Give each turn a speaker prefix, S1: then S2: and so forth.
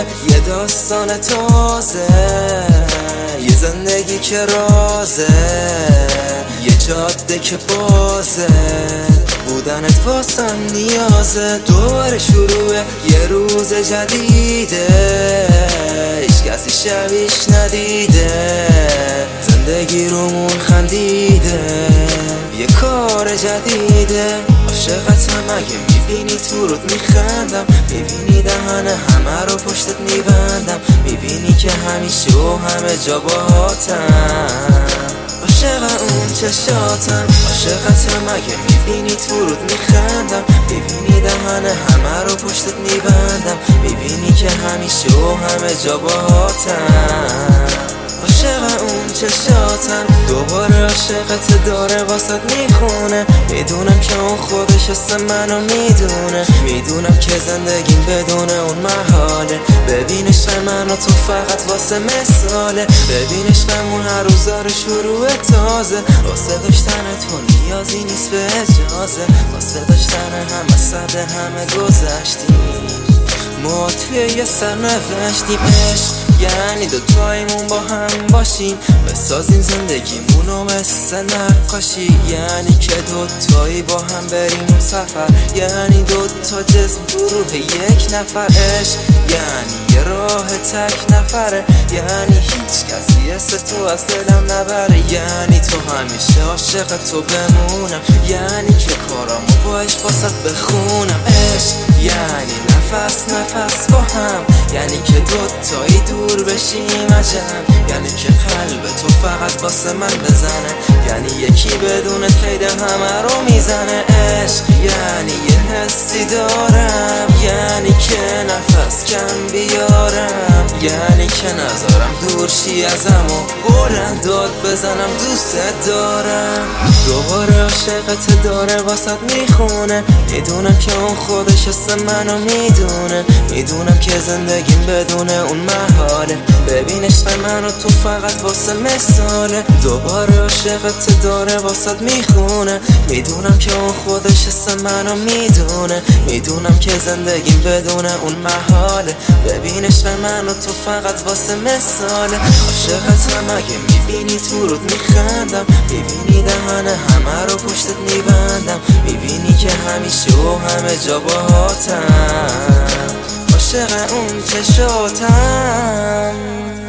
S1: شروعه یه داستان تازه، یه زندگی که رازه، یه جاده که بازه، بودنت واسم نیازه. دوباره شروعه یه روز جدیده، هیچ کسی شبیش ندیده، زندگی رومون خندیده، یه کار جدیده. عاشقتم اگه میبینی تو رود میخندم، میبینی دهن همه رو پشتت میبندم، میبینی که همیشه و همه جا باهاتم، عاشق اون چشاتم. عاشقتم اگه میبینی تو رود میخندم، میبینی دهن همه رو پشتت میبندم، میبینی که همیشه و همه جا باهاتم، عاشق اون چشاتم. دوباره عاشقت داره واسط میخونه، میدونم که اون خودش اسم منو میدونه، میدونم که زندگیم بدون اون محاله. ببین عشق منو تو فقط واسه مثاله، ببین عشقمون هر روز داره شروع تازه، واسه داشتن تو نیازی نیست به اجازه، واسه داشتن همه صد همه گذشتیم، ما توی یه سر نوشتیم. عشق یعنی دوتایمون با هم باشیم، بسازیم زندگیمونو مثل نقاشی، یعنی که دوتایی با هم بریم اون سفر، یعنی دوتا جسم گروه یک نفر. عشق یعنی یه راه تک نفره، یعنی هیچ کسی حس تو از دلم نبره، یعنی تو همیشه عاشق تو بمونم، یعنی که کارامو با عشق واسط بخونم. عشق یعنی نفس نفس با هم، یعنی که دوتایی دور بشیم عجب، یعنی که قلب تو فقط واسه من بزنه، یعنی یکی بدون خیلی همه رو میزنه. عشق یعنی یه حسی دارم، یعنی که نفس کم بیارم، یعنی که نذارم دور شی ازم و بلند داد بزنم دوست دارم. دوباره عاشقت داره واسط میخونه، میدونم که اون خودش اسم منو میدونه، میدونم که زندگیم بدون اون محاله. ببین عشق منو تو فقط واسه مثاله، دوباره عاشقت داره واسط میخونه، میدونم که اون خودش اسم منو میدونه، میدونم که زندگیم بدون اون محاله. ببین عشق منو تو فقط واسه مثاله، عاشقتم اگه میبینی تو رود میخندم، میبینی دهن همه رو پشتت میبندم، میبینی که همیشه و همه جا باهاتم، عاشق اون چشاتم.